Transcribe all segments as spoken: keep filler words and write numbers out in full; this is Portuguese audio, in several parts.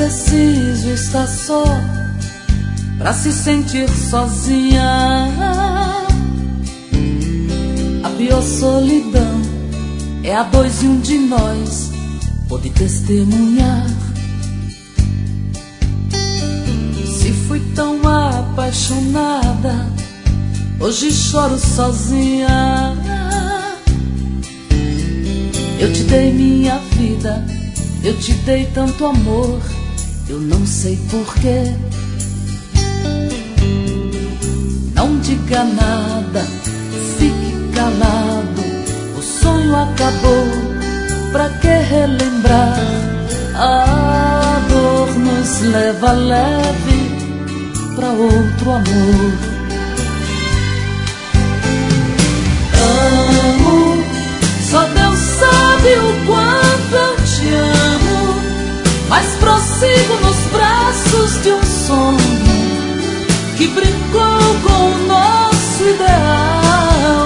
preciso estar só pra se sentir sozinha. A pior solidão é a dois e um de nós pode testemunhar. Se fui tão apaixonada, hoje choro sozinha. Eu te dei minha vida, eu te dei tanto amor, eu não sei porquê. Não diga nada, fique calado, o sonho acabou, pra que relembrar? A dor nos leva leve pra outro amor. Amo, só Deus sabe o quanto eu te amo, mas prossigo nos braços de um sonho que brincou com o nosso ideal.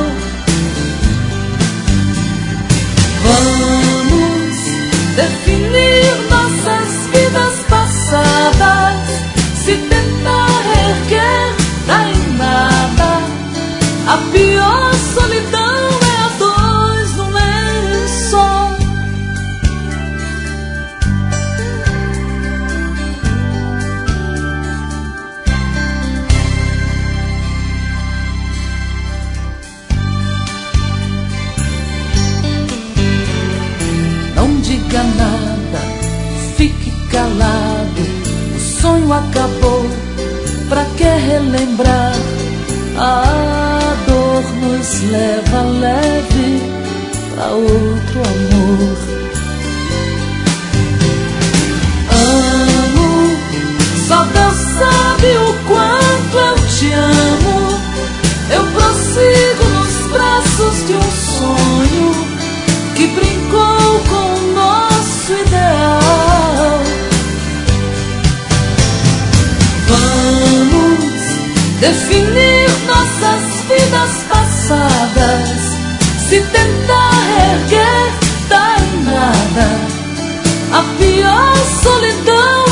Vamos definir nossas vidas passadas, se tentar erguer dá em nada. A pior solidão é a dois num lençol. Não diga nada, fique calado, o sonho acabou, pra que relembrar? A dor nos leva leve pra outro amor. Amo, só Deus sabe o quanto eu te amo, eu prossigo nos braços de um sonho que brincou com o nosso ideal. Vamos definir nossas vidas passadas, se tentar erguer dá em nada. A pior solidão